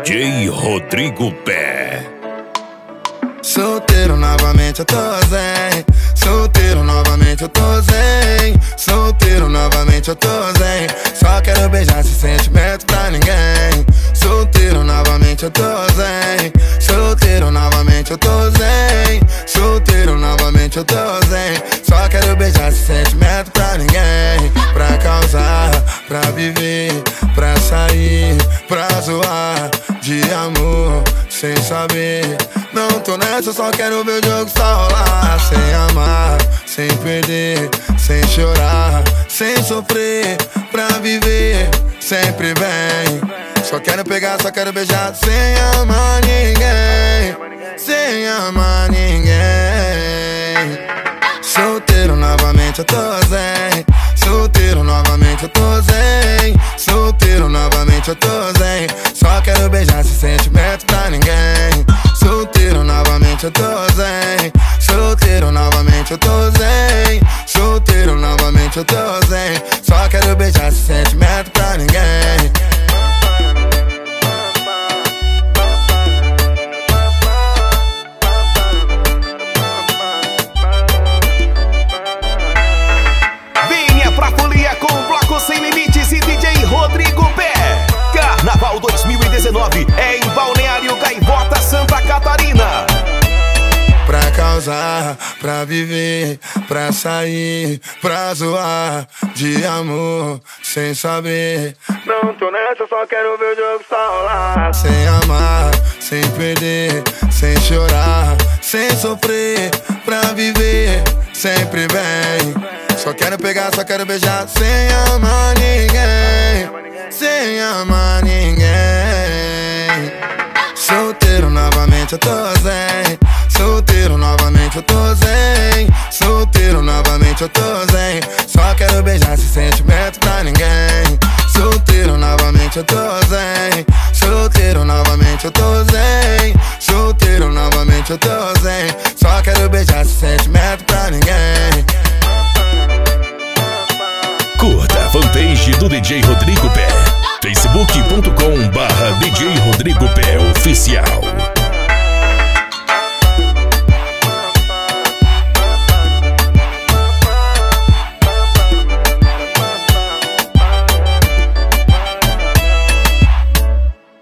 DJ Rodrigo Pé. Solteiro novamente eu tô zen. Solteiro novamente eu tô zen. Solteiro novamente eu tô zen. Só quero beijar sem sentimento pra ninguém. Solteiro novamente eu tô zen. Solteiro novamente eu tô zen. Solteiro novamente eu tô zen. Só quero beijar sem sentimento pra ninguém. Pra causar, pra viver, pra sair, pra zoar de amor sem saber. Não tô nessa, só quero ver o jogo só rolar. Sem amar, sem perder, sem chorar, sem sofrer, pra viver sempre bem. Só quero pegar, só quero beijar, sem amar ninguém, sem amar ninguém. Solteiro novamente eu tô zen. Solteiro novamente eu tô zen. Solteiro novamente eu tô zen. Só quero beijar sem sentimento pra ninguém. Solteiro novamente eu tô zen. Solteiro novamente eu tô zen. Solteiro novamente eu tô zen. Só quero beijar sem sentimento pra ninguém. Venha pra folia com o Bloco Sem Limites e DJ Rodrigo Pé. Carnaval 2019 é em Balneário Gaivota, Santa Catarina. Pra causar, pra viver, pra sair, pra zoar de amor sem saber. Não tô nessa, só quero ver o jogo só rolar. Sem amar, sem perder, sem chorar, sem sofrer, pra viver sempre bem. Só quero pegar, só quero beijar, sem amar ninguém, sem amar ninguém. Solteiro novamente eu tô zen. Solteiro novamente eu tô zen. Solteiro novamente eu tô zen. Só quero beijar sem sentimento pra ninguém. Solteiro novamente eu tô zen. Solteiro novamente eu tô zen. Solteiro novamente eu tô zen. Só quero beijar sem sentimento pra ninguém. Curta a fanpage do DJ Rodrigo Pé. Facebook.com/DJ Rodrigo Pé Oficial.